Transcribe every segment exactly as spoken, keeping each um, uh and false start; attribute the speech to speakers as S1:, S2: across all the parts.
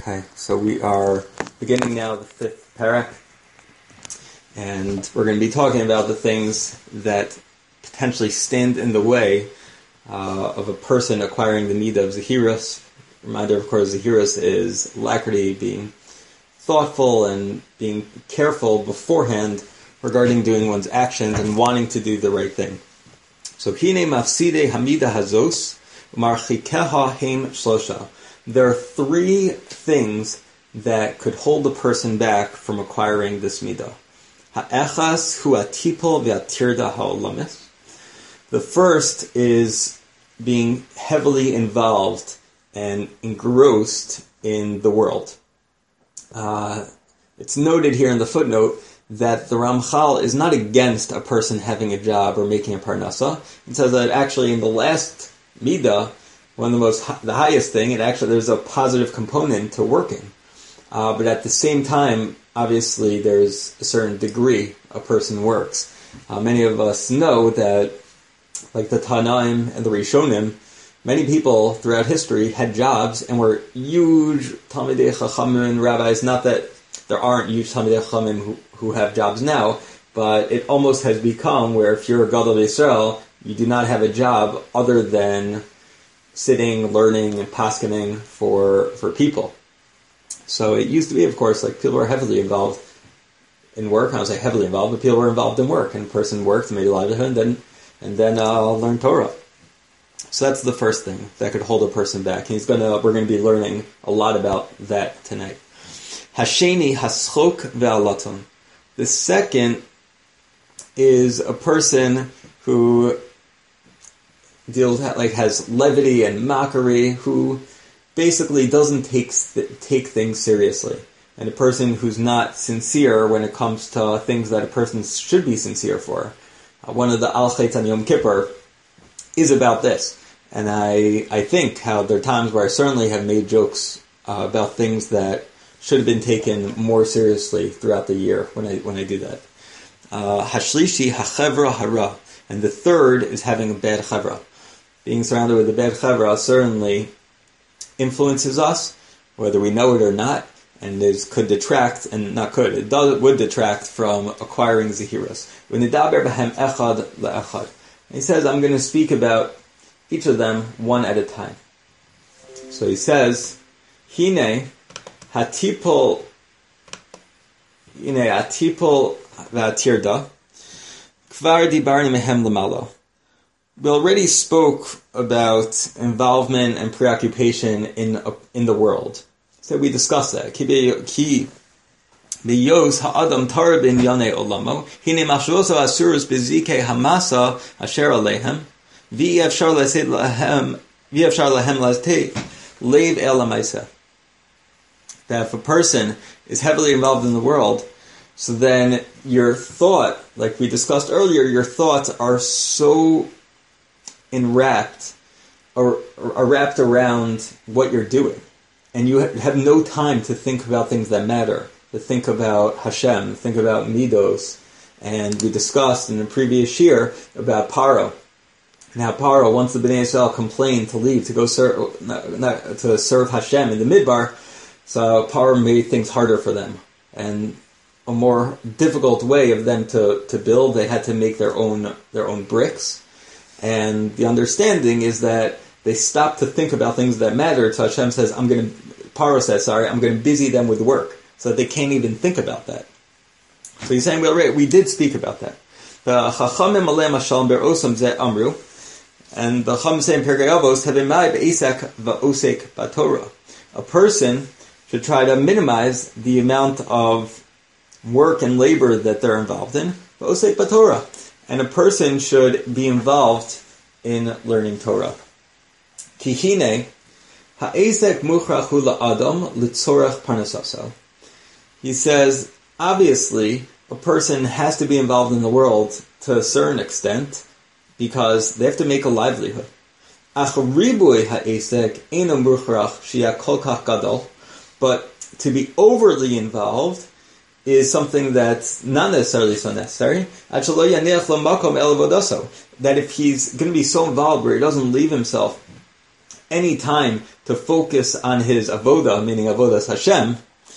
S1: Okay, so we are beginning now the fifth parak, and we're going to be talking about the things that potentially stand in the way uh, of a person acquiring the midah of Zehirus. Reminder, of course, Zehirus is alacrity, being thoughtful and being careful beforehand regarding doing one's actions and wanting to do the right thing. So, Hine mafside hamida hazos, marchikeha heim shlosha. There are three things that could hold a person back from acquiring this midah. Ha'echas hu atipol ve'atirda ha'olamis. The first is being heavily involved and engrossed in the world. Uh, it's noted here in the footnote that the Ramchal is not against a person having a job or making a parnasa. It says that actually in the last midah, one of the most, the highest thing, it actually, there's a positive component to working. Uh, but at the same time, obviously, there's a certain degree a person works. Uh, many of us know that, like the Tanaim and the Rishonim, many people throughout history had jobs and were huge Talmidei Chachamim rabbis. Not that there aren't huge Talmidei Chachamim who, who have jobs now, but it almost has become where if you're a Gadol Yisrael, you do not have a job other than sitting, learning, and paskening for for people. So it used to be, of course, like people were heavily involved in work. I don't say heavily involved, but people were involved in work, and a person worked and made a livelihood, and then and then uh, learned Torah. So that's the first thing that could hold a person back. And he's gonna we're going to be learning a lot about that tonight. Hasheni haschok ve'alaton. The second is a person who deals like has levity and mockery, who basically doesn't take take things seriously, and a person who's not sincere when it comes to things that a person should be sincere for. Uh, one of the Al Chait on Yom Kippur is about this, and I I think how there are times where I certainly have made jokes uh, about things that should have been taken more seriously throughout the year when I when I do that. Hashlishi hachevra hara, and the third is having a bad chevra. Being surrounded with a bad chevra certainly influences us, whether we know it or not, and is could detract, and not could, it does would detract from acquiring Zehirus. V'nidaber b'hem echad le'echad. He says, I'm going to speak about each of them one at a time. So he says, Hine hatipol, Hine hatipol v'atirda, kvar dibarni mehem lemalo. We already spoke about involvement and preoccupation in in the world. So we discussed that. Ki biyos ha'adam tar bin yanei olamo hine machshoso asurus bezike hamasa asher alehem v'yefshar lasid lahem v'yefshar lahem lastet leiv el ha'maisa. That if a person is heavily involved in the world, so then your thought, like we discussed earlier, your thoughts are so enwrapped or are wrapped around what you're doing, and you have no time to think about things that matter, to think about Hashem, think about Midos. And we discussed in the previous year about Paro, and how Paro, once the Bnei Yisrael complained to leave to go serve not, not, to serve Hashem in the Midbar, so Paro made things harder for them, and a more difficult way of them to, to build. They had to make their own their own bricks. And the understanding is that they stop to think about things that matter. So Hashem says, I'm going to, Paro says, sorry, I'm going to busy them with work, so that they can't even think about that. So he's saying, well, right, we did speak about that. The Chachamim alei mashal ber osam ze amru, and the Chachamim say in Pirkei Avos, havimai be'isak va'osek b'Torah. A person should try to minimize the amount of work and labor that they're involved in, va'osek b'Torah. And a person should be involved in learning Torah. Kihine ha'esek muchrachu la'adam litzorach parnasaso. He says, obviously, a person has to be involved in the world to a certain extent because they have to make a livelihood. Ach ribui ha'esek eino muchrach sheyeh kol kach gadol. But to be overly involved is something that's not necessarily so necessary. That if he's going to be so involved where he doesn't leave himself any time to focus on his avoda, meaning avodas Hashem,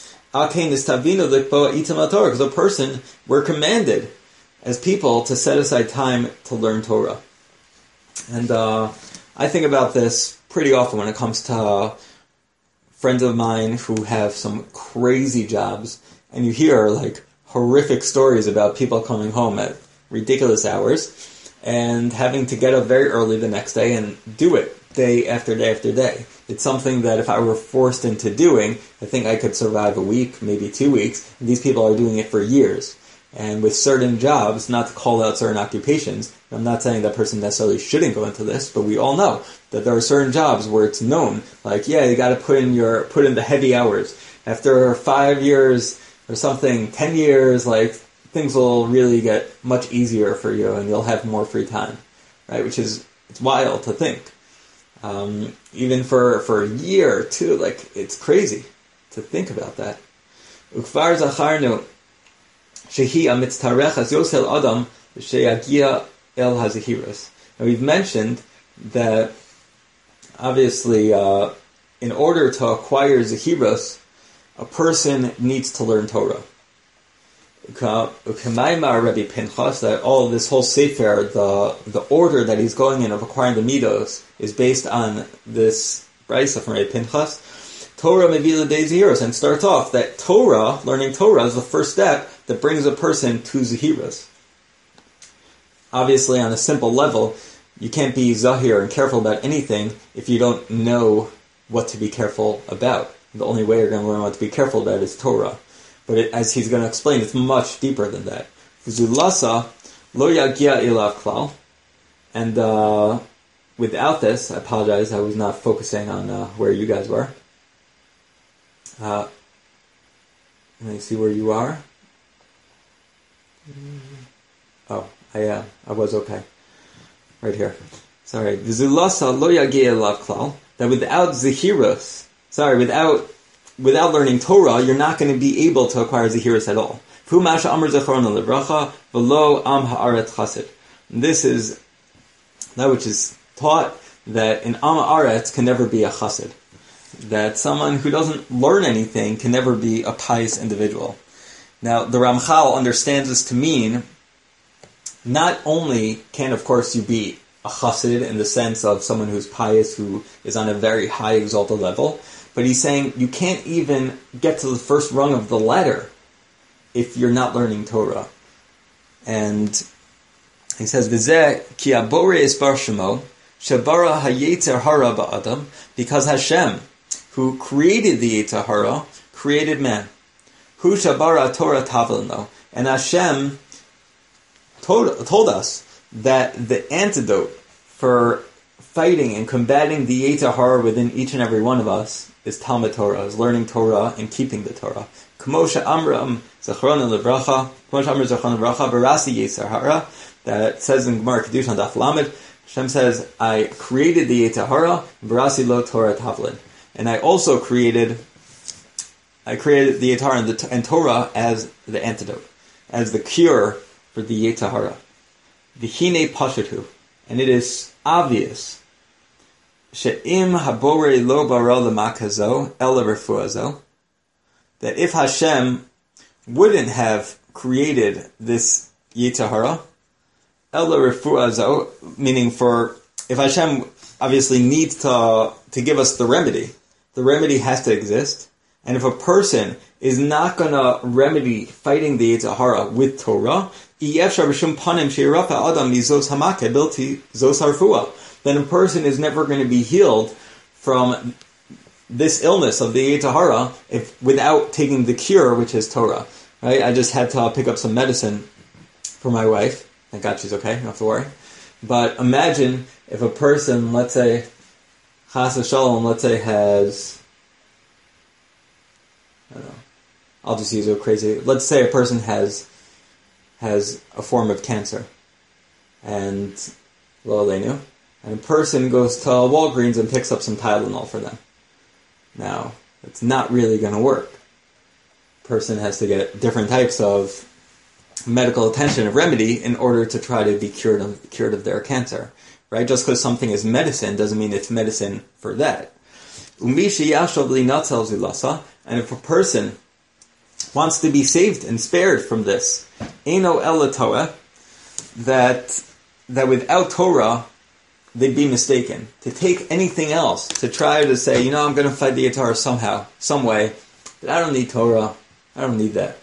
S1: because a person, we're commanded as people to set aside time to learn Torah. And uh, I think about this pretty often when it comes to uh, friends of mine who have some crazy jobs, and you hear like horrific stories about people coming home at ridiculous hours and having to get up very early the next day and do it day after day after day. It's something that if I were forced into doing, I think I could survive a week, maybe two weeks. And these people are doing it for years. And with certain jobs, not to call out certain occupations, I'm not saying that person necessarily shouldn't go into this, but we all know that there are certain jobs where it's known, like, yeah, you got to put in your put in the heavy hours. After five years or something, ten years, like, things will really get much easier for you, and you'll have more free time, right? Which is, it's wild to think. Um, even for for a year or two, like, it's crazy to think about that. Ukvar zacharnu shehi amitztarechas yosel adam sheyagia el hazahiras. And we've mentioned that obviously, uh, in order to acquire zahiras, a person needs to learn Torah. Ukemaimar Rabbi Pinchas, that all this whole sefer, the the order that he's going in of acquiring the midos, is based on this brisa from Rabbi Pinchas. Torah mevila de zahiras, and starts off that Torah, learning Torah, is the first step that brings a person to zahiras. Obviously, on a simple level, you can't be zahir and careful about anything if you don't know what to be careful about. The only way you're going to learn what to be careful about is Torah. But it, as he's going to explain, it's much deeper than that. Zulasa lo yagia ilav klal. And uh, without this, I apologize, I was not focusing on uh, where you guys were. Uh, let me see where you are. Oh, I uh, I was okay. Right here. Sorry. Zulasa lo yagia ilav klal. That without zahirus, sorry, without without learning Torah, you're not going to be able to acquire zahiras at all. This is that which is taught, that an Am Haaretz can never be a chassid. That someone who doesn't learn anything can never be a pious individual. Now, the Ramchal understands this to mean, not only can, of course, you be a chassid in the sense of someone who's pious, who is on a very high exalted level, but he's saying you can't even get to the first rung of the ladder if you're not learning Torah. And he says, "V'zeh ki abore isbar shemo shabara hayetzer hara ba'adam," because Hashem, who created the Yetzer Hara, created man. Hu shabara Torah tavleno, and Hashem told, told us that the antidote for fighting and combating the Yetzer Hara within each and every one of us is Talmud Torah, is learning Torah and keeping the Torah. K'moshe Amram Zachron Levracha, K'moshe Amram Zachron Levracha, Barasi Yetzer Hara, that says in Gemara Kedusha Daf Lamed, Hashem says, I created the Yetzer Hara, Barasi Lo Torah Tavlin. And I also created, I created the Yetzer Hara and, the, and Torah as the antidote, as the cure for the Yetzer Hara. V'hine Pashutu, and it is obvious, she'im habore lo bara l'makazo ela refuazo, that if Hashem wouldn't have created this Yetzer Hara, ela refuazo, meaning for, if Hashem obviously needs to to give us the remedy, the remedy has to exist, and if a person is not going to remedy fighting the Yetzer Hara with Torah, then a person is never going to be healed from this illness of the Yetzer Hara if without taking the cure, which is Torah. Right? I just had to pick up some medicine for my wife. Thank God she's okay, you don't have to worry. But imagine if a person, let's say, Chas v'Shalom, let's say has, I don't know, I'll just use a crazy, let's say a person has has a form of cancer, and lo aleinu, and a person goes to Walgreens and picks up some Tylenol for them. Now, it's not really going to work. A person has to get different types of medical attention and remedy in order to try to be cured of, cured of their cancer. right? Just because something is medicine doesn't mean it's medicine for that. And if a person wants to be saved and spared from this, Eino ela Torah, that that without Torah they'd be mistaken. To take anything else, to try to say, you know, I'm going to fight the Yetzer Hara somehow, some way, but I don't need Torah. I don't need that.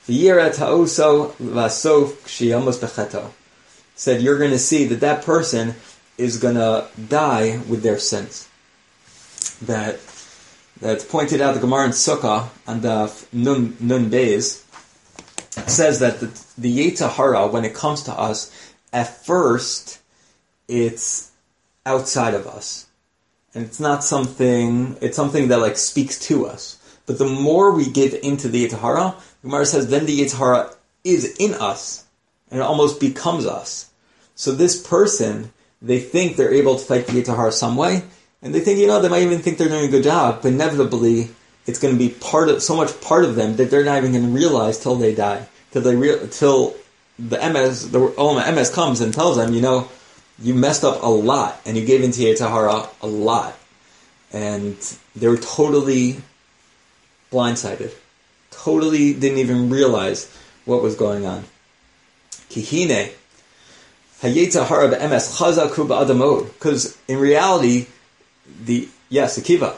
S1: Said you're going to see that that person is going to die with their sins. That that's pointed out the Gemara in Sukkah on the Nun Nun Beis says that the, the Yetzer Hara, when it comes to us, at first it's outside of us, and it's not something. It's something that like speaks to us. But the more we get into the Yetzer Hara, the Gemara says then the Yetzer Hara is in us, and it almost becomes us. So this person, they think they're able to fight the Yetzer Hara some way, and they think, you know, they might even think they're doing a good job, but inevitably it's going to be part of so much part of them that they're not even going to realize till they die, till they re- till the M S, the Olam M S comes and tells them, you know, you messed up a lot, and you gave into Yetzer Hara a lot, and they were totally blindsided, totally didn't even realize what was going on. Kihine hayetzer hara be'emes chazaku ba'adamod, because in reality, the yes, Akiva.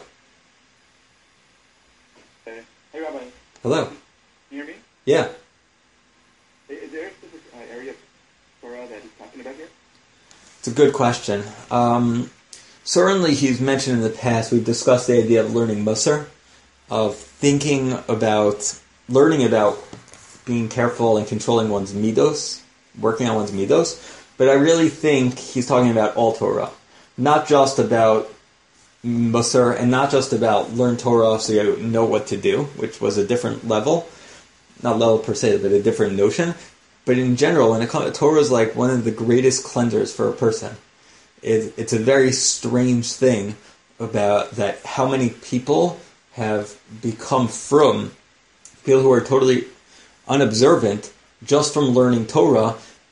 S2: Hey, hey Rabbi.
S1: Hello.
S2: Can you hear me?
S1: Yeah.
S2: Is there a specific uh, area of Torah that he's talking about here?
S1: It's a good question. Um, certainly, he's mentioned in the past. We've discussed the idea of learning Musar, of thinking about, learning about being careful and controlling one's midos, working on one's midos. But I really think he's talking about all Torah, not just about Musar, and not just about learn Torah so you know what to do, which was a different level, not level per se, but a different notion. But in general, when it comes to Torah, is like one of the greatest cleansers for a person. It, it's a very strange thing about that. How many people have become from people who are totally unobservant just from learning Torah.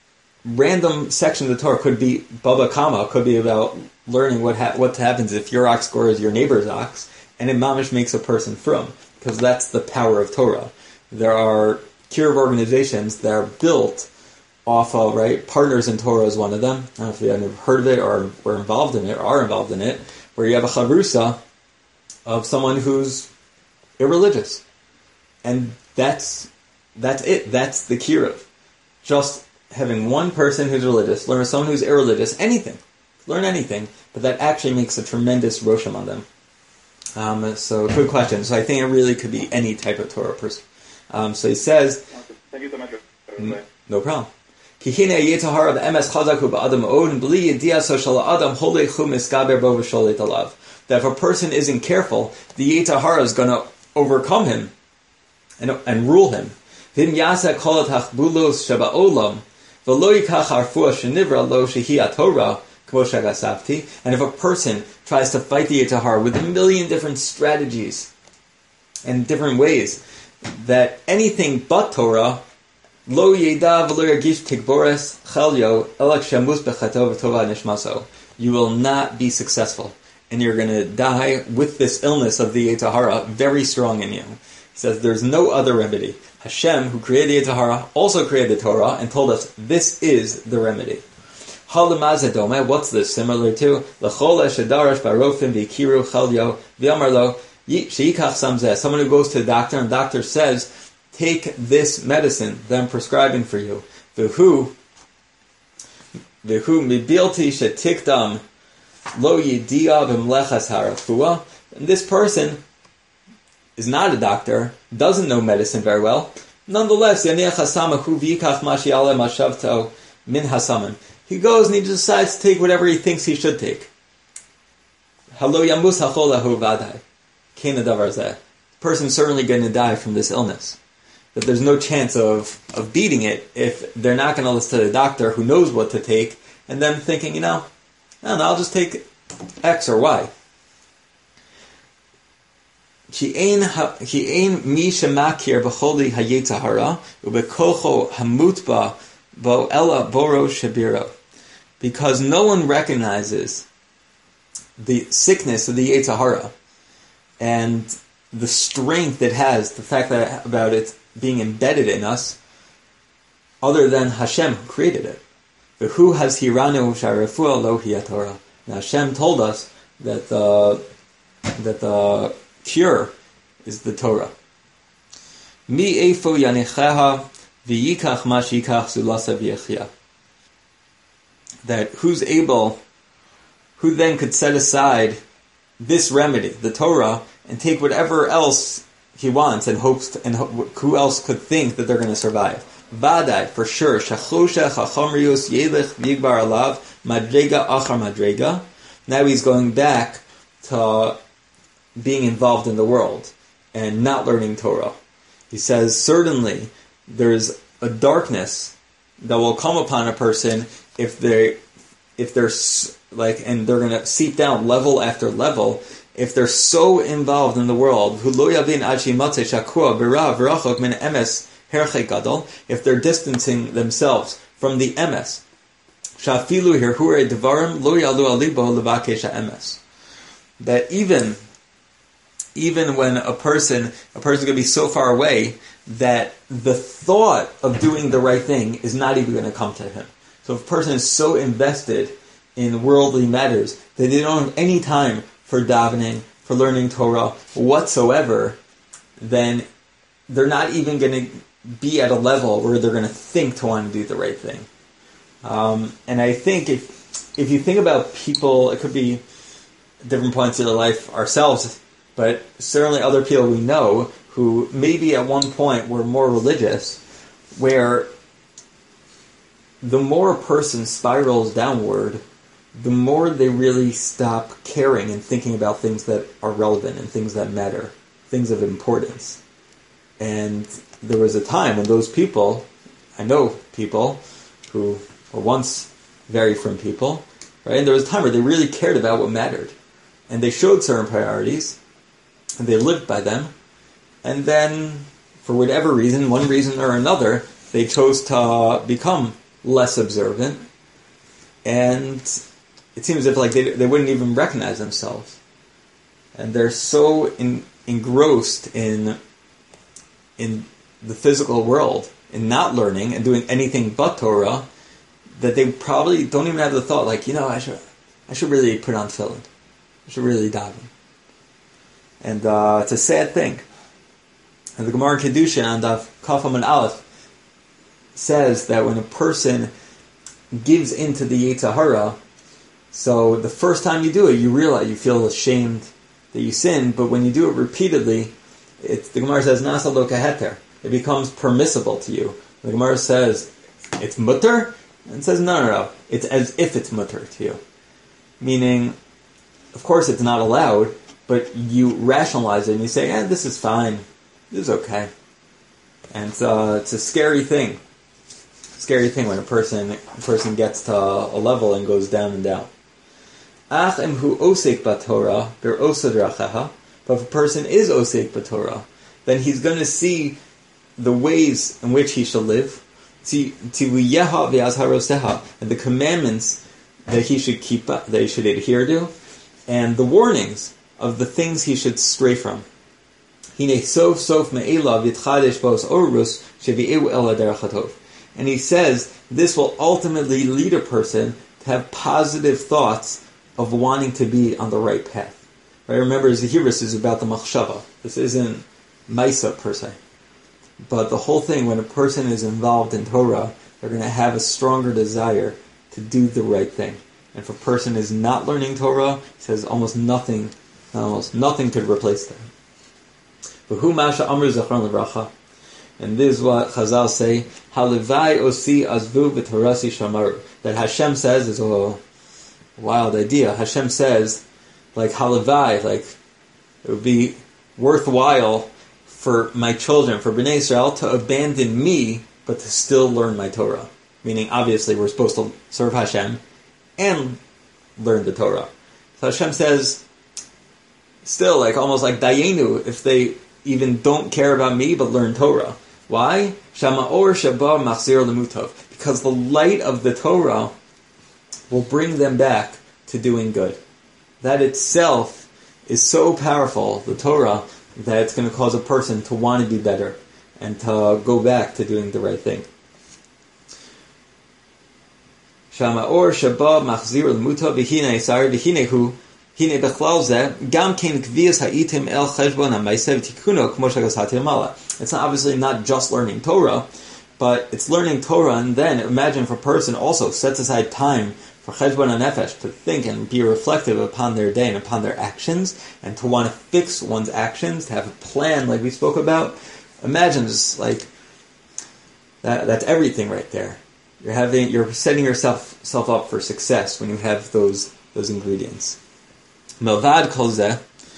S1: Random section of the Torah could be Baba Kama, could be about learning what ha- what happens if your ox scores your neighbor's ox, and it mamish makes a person from, because that's the power of Torah. There are kiruv organizations that are built off of, right, Partners in Torah is one of them. I don't know if you've ever heard of it or were involved in it or are involved in it, where you have a chavrusa of someone who's irreligious. And that's that's it. That's the kiruv. Just having one person who's religious, learn someone who's irreligious, anything. Learn anything, but that actually makes a tremendous rosham on them. Um, so, good question. So I think it really could be any type of Torah person. Um, so he says,
S2: Thank you so much.
S1: n- no problem. Kihine yetzer hara be'emes chazaku ba'adam od, and b'li yediaso shel ha'adam holechu miskaber bo v'sholet alav. That if a person isn't careful, the yetzer hara is going to overcome him and, and rule him. V'im yasa kol ha'chbulos sheba'olam, v'lo yikach harfua shenivra lo shehi ha'torah, and if a person tries to fight the Yetzer Hara with a million different strategies and different ways, that anything but Torah, lo yeda v'lo yargish tigbores chalyo elak shamus bechato v'tova nishmaso, you will not be successful, and you're going to die with this illness of the Yetzer Hara very strong in you. He says there's no other remedy. Hashem, who created the Yetzer Hara, also created the Torah and told us this is the remedy. What's this similar to? Someone who goes to the doctor and the doctor says, take this medicine that I'm prescribing for you. And this person is not a doctor, doesn't know medicine very well. Nonetheless, he goes and he decides to take whatever he thinks he should take. The person's certainly going to die from this illness. That there's no chance of, of beating it if they're not going to listen to the doctor who knows what to take, and then thinking, you know, I don't know, I'll just take X or Y. Ki ein mi shemakir b'choli hayetzer hara ubekocho hamutba bo ela boro shabiro. because no one recognizes the sickness of the Yetzer Hara and the strength it has, the fact that about it being embedded in us, other than Hashem who created it. Who has hiranu sharefua lo hiya Torah? Now Hashem told us that the that the cure is the Torah. Mi eifo yanecheha v'yikach ma shikach zulasa v'yechia. That who's able, who then could set aside this remedy, the Torah, and take whatever else he wants and hopes, to, and ho- who else could think that they're going to survive? Vadai, for sure. Shachosha chachomrius yelich v'yigbar alav madrega achar madrega. Now he's going back to being involved in the world and not learning Torah. He says, certainly there's a darkness that will come upon a person if they, if they're like, and they're going to seep down level after level, if they're so involved in the world. If they're distancing themselves from the emes, that even even when a person a person could be so far away that the thought of doing the right thing is not even going to come to him. So if a person is so invested in worldly matters that they don't have any time for davening, for learning Torah whatsoever, then they're not even going to be at a level where they're going to think to want to do the right thing. Um, and I think if if you think about people, it could be different points of their life ourselves, but certainly other people we know who maybe at one point were more religious, where the more a person spirals downward, the more they really stop caring and thinking about things that are relevant and things that matter, things of importance. And there was a time when those people, I know people who were once very from people, right? And there was a time where they really cared about what mattered. And they showed certain priorities, and they lived by them. And then, for whatever reason, one reason or another, they chose to become less observant. And it seems as if like they, they wouldn't even recognize themselves. And they're so in, engrossed in in the physical world, in not learning and doing anything but Torah, that they probably don't even have the thought, like, you know, I should I should really put on tefillin. I should really daven. And uh, it's a sad thing. And the Gemara in Kedushin on Daf Kaf Amud Aleph says that when a person gives into the Yetzer Hara, so the first time you do it, you realize, you feel ashamed that you sinned, but when you do it repeatedly, it's, the Gemara says, Nasa lo kaheter. It becomes permissible to you. The Gemara says, it's mutter? And it says, no, no, no. It's as if it's mutter to you. Meaning, of course it's not allowed, but you rationalize it and you say, eh, this is fine. This is okay. And uh, it's a scary thing. Scary thing when a person a person gets to a level and goes down and down. Ach emhu osek b'Torah ber osad rachaha. But if a person is osek b'Torah, then he's going to see the ways in which he shall live, and the commandments that he should keep up, that he should adhere to, and the warnings of the things he should stray from. And he says this will ultimately lead a person to have positive thoughts of wanting to be on the right path. Right? Remember, Zehirus is about the machshava. This isn't Maisa per se. But the whole thing, when a person is involved in Torah, they're going to have a stronger desire to do the right thing. And if a person is not learning Torah, he says almost nothing, almost nothing could replace that. And this is what Chazal say, Halevai osi azvu v'torasi shamaru. That Hashem says is a wild idea. Hashem says, like Halevai, like it would be worthwhile for my children, for Bnei Israel, to abandon me, but to still learn my Torah. Meaning, obviously, we're supposed to serve Hashem and learn the Torah. So Hashem says, still, like almost like Dayenu, if they even don't care about me, but learn Torah. Why? Shama'or Shabbat Machzir Lemutov. Because the light of the Torah will bring them back to doing good. That itself is so powerful, the Torah, that it's going to cause a person to want to be better and to go back to doing the right thing. Shama'or Shabbat Machzir L'muta V'hine Isar V'hinehu Hine Bechlal Zeh Gam Kein Kvias Ha'itim El Cheshbon HaMaaseh V'Tikkuno K'mo Shegasati L'mala. It's not obviously not just learning Torah, but it's learning Torah, and then imagine if a person also sets aside time for Cheshbon HaNefesh, to think and be reflective upon their day and upon their actions, and to want to fix one's actions, to have a plan like we spoke about. Imagine just like that, that's everything right there. You're having, you're setting yourself self up for success when you have those those ingredients. Melvad kol zeh,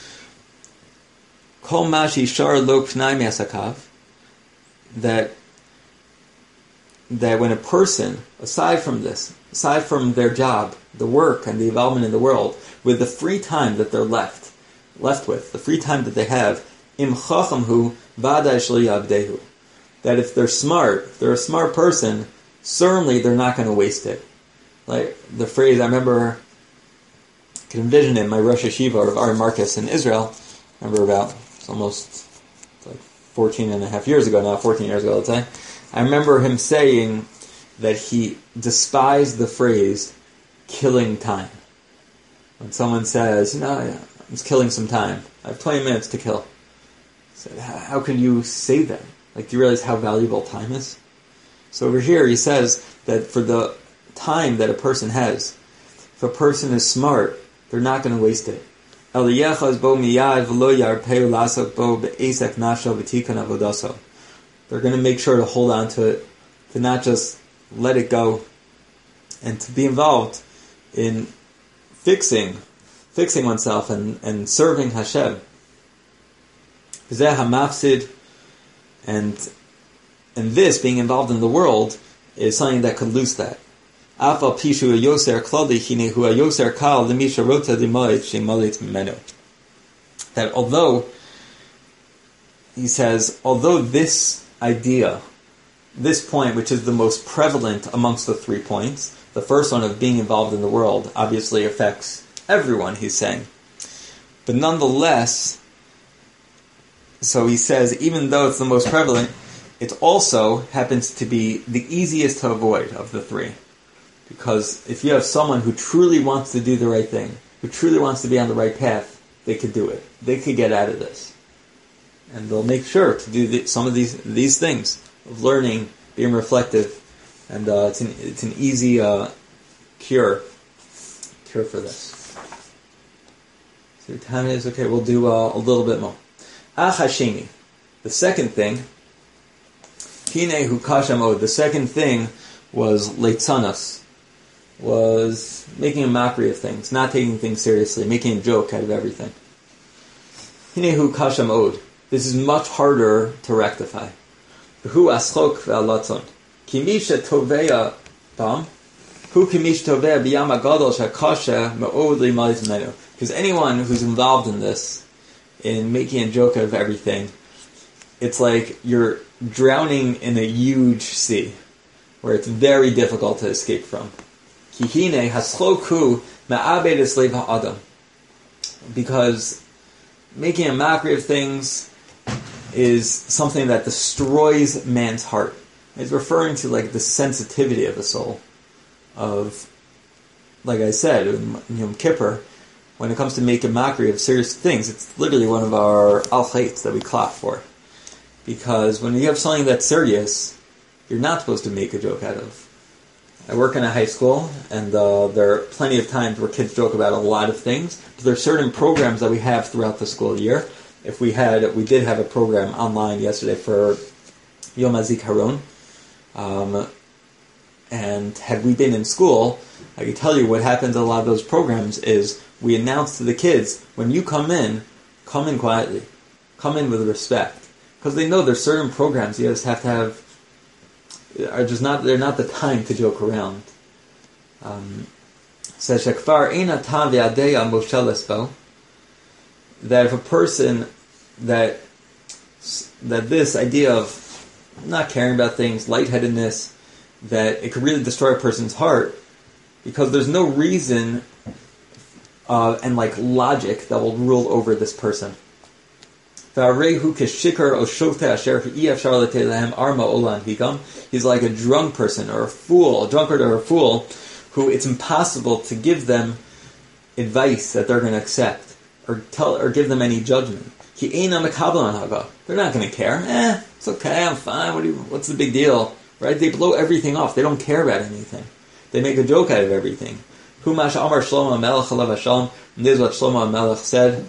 S1: kol ma she'ishar lo pnai me'asakav, that that when a person, aside from this, aside from their job, the work and the involvement in the world, with the free time that they're left left with, the free time that they have, im chachamhu v'adai shlo yavdehu, that if they're smart, if they're a smart person, certainly they're not going to waste it. Like the phrase, I remember, I can envision it, my Rosh Yeshiva of Ari Marcus in Israel, I remember about, it's almost like fourteen and a half years ago now, fourteen years ago, let's say, I remember him saying that he despised the phrase, killing time. When someone says, you know, I'm just killing some time, I have twenty minutes to kill. He said, how can you say that? Like, do you realize how valuable time is? So over here he says that for the time that a person has, if a person is smart, they're not going to waste it. They're going to make sure to hold on to it, to not just let it go, and to be involved in fixing fixing oneself and, and serving Hashem. And and this, being involved in the world, is something that could lose that. That although, he says, although this idea, this point, which is the most prevalent amongst the three points, the first one of being involved in the world, obviously affects everyone, he's saying. But nonetheless, so he says, even though it's the most prevalent, it also happens to be the easiest to avoid of the three. Because if you have someone who truly wants to do the right thing, who truly wants to be on the right path, they could do it. They could get out of this. And they'll make sure to do the, some of these these things of learning, being reflective, and uh, it's an it's an easy uh, cure cure for this. So your time is okay. We'll do uh, a little bit more. Ach hasheni, the second thing. Hine hu kashamod. The second thing was leitzanas, was making a mockery of things, not taking things seriously, making a joke out of everything. Hine hu kashamod. This is much harder to rectify. Hu aschok ve'alatzon. Kimisha toveya bam. Hu kimisha toveya b'yam agadol shakasha me'od li'malit menu. Because anyone who's involved in this, in making a joke out of everything, it's like you're drowning in a huge sea, where it's very difficult to escape from. Kihine haschok me'abed eslev ha'adam. Because making a mockery of things is something that destroys man's heart. It's referring to like the sensitivity of the soul. Of, like I said, in Yom Kippur, when it comes to making mockery of serious things, it's literally one of our al-chaitz that we clap for. Because when you have something that's serious, you're not supposed to make a joke out of. I work in a high school, and uh, there are plenty of times where kids joke about a lot of things. But there are certain programs that we have throughout the school year. If we had, we did have a program online yesterday for Yom HaZikaron. Um, and had we been in school, I can tell you what happened to a lot of those programs is we announced to the kids, when you come in, come in quietly. Come in with respect. Because they know there's certain programs you just have to have, are just not, they're not the time to joke around. Um, says Shekfar Eina Tam V'Adeya Moshe that if a person that that this idea of not caring about things, lightheadedness, that it could really destroy a person's heart. because there's no reason uh, and like logic that will rule over this person. He's like a drunk person or a fool, a drunkard or a fool, who it's impossible to give them advice that they're going to accept or tell or give them any judgment. They're not going to care. Eh, it's okay, I'm fine. What do you, what's the big deal? Right? They blow everything off. They don't care about anything. They make a joke out of everything. Humash Amar Shlomo Melech Alav Hashalom. And this is what Shlomo Melech said.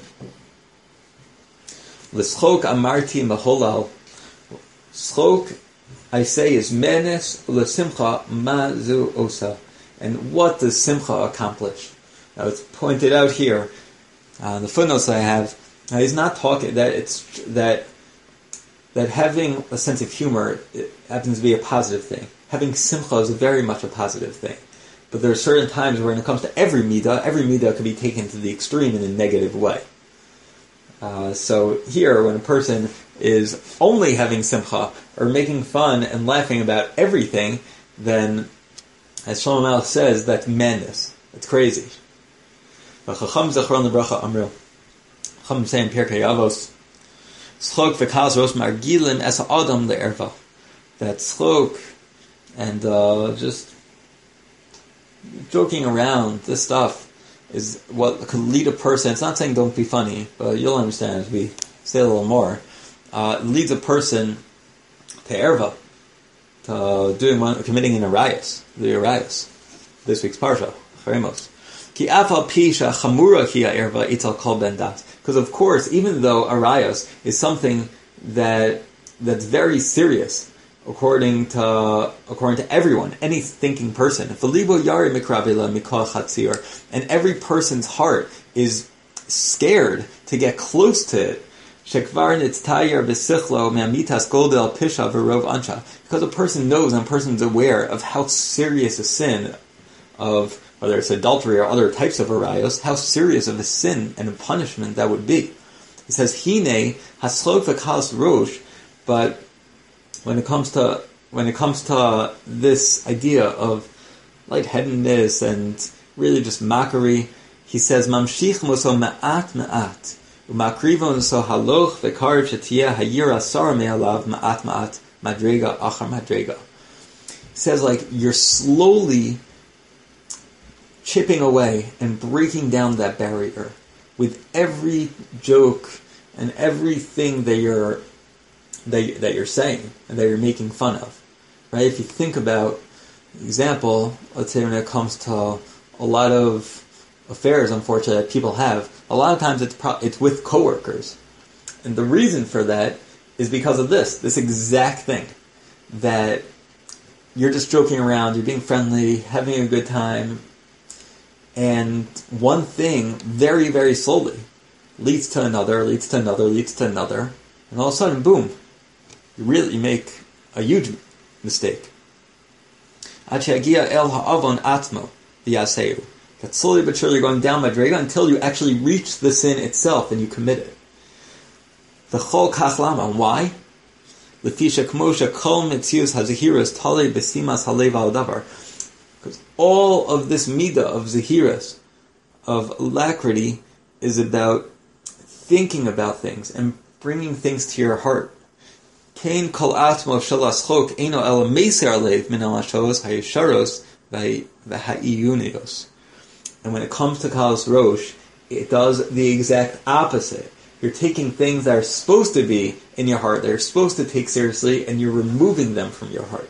S1: L'schok amarti meholal. Schok, I say, is menes l'simcha ma zu osa. And what does simcha accomplish? Now it's pointed out here, uh, the footnotes I have. Now he's not talking that it's that that having a sense of humor it happens to be a positive thing. Having simcha is very much a positive thing. But there are certain times when it comes to every midah, every midah can be taken to the extreme in a negative way. Uh, so here, when a person is only having simcha, or making fun and laughing about everything, then, as Shlomo Melech says, that's madness. It's crazy. Chacham Zechron Lebracha Amru. Chacham say in Pirkei Avos, Tzchok v'kas ros margilim es ha'adam le'erva. That tzchok and uh, just joking around, this stuff, is what could lead a person. It's not saying don't be funny, but you'll understand as we say a little more. Uh, it leads a person to erva, to uh, doing one, committing an arayos, the arayos. This week's parsha, Cheremos. Ki afal pisha chamura ki erva itzal kol ben das. Because of course, even though arayos is something that that's very serious, according to according to everyone, any thinking person. And every person's heart is scared to get close to it. Because a person knows and a person's aware of how serious a sin of, whether it's adultery or other types of arayos, how serious of a sin and a punishment that would be. It says, Hine haslok v'kalas rosh, but When it comes to when it comes to this idea of lightheadedness and really just mockery, he says, "Mamshich muso ma'at ma'at umakrivon so haloch v'kar shetiyeh hayira sar me'alav ma'at ma'at madrega achar madrega." He says, like, you're slowly chipping away and breaking down that barrier with every joke and everything that you're That, that you're saying and that you're making fun of, right? If you think about example, let's say when it comes to a lot of affairs, unfortunately, that people have, a lot of times it's pro- it's with coworkers, and the reason for that is because of this, this exact thing, that you're just joking around, you're being friendly, having a good time, and one thing very, very slowly leads to another, leads to another, leads to another, and all of a sudden, boom. You really make a huge mistake. el ha'avon atmo v'yaseu. That slowly but surely going down madrega until you actually reach the sin itself and you commit it. V'chol kach lama. Why? L'fisha k'mosha kol metzius hazahiras talei besimas halev al davar. Because all of this midah of zahiras, of alacrity, is about thinking about things and bringing things to your heart. Kain kol atmo shalas chok eno el meser alev min alashos hayesharos v'ha'iyunios. And when it comes to kalas rosh, it does the exact opposite. You're taking things that are supposed to be in your heart, that you're supposed to take seriously, and you're removing them from your heart.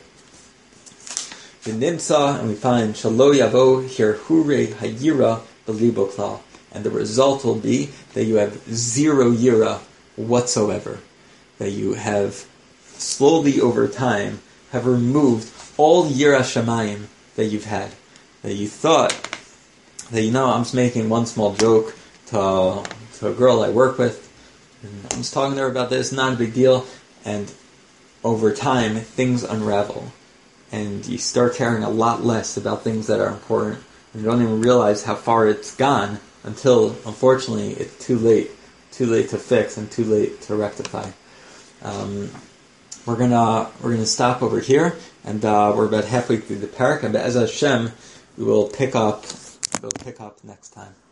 S1: V'nimsa, and we find shalo yavo hirhure hayira b'libo klal. And the result will be that you have zero yira whatsoever. That you have slowly over time have removed all yira shamayim that you've had. That you thought that, you know, I'm just making one small joke to, to a girl I work with, and I'm just talking to her about this, not a big deal, and over time things unravel. And you start caring a lot less about things that are important, and you don't even realize how far it's gone until, unfortunately, it's too late. Too late to fix and too late to rectify. Um, we're gonna we're gonna stop over here, and uh, we're about halfway through the parak. And as Hashem, we will pick up. We'll pick up next time.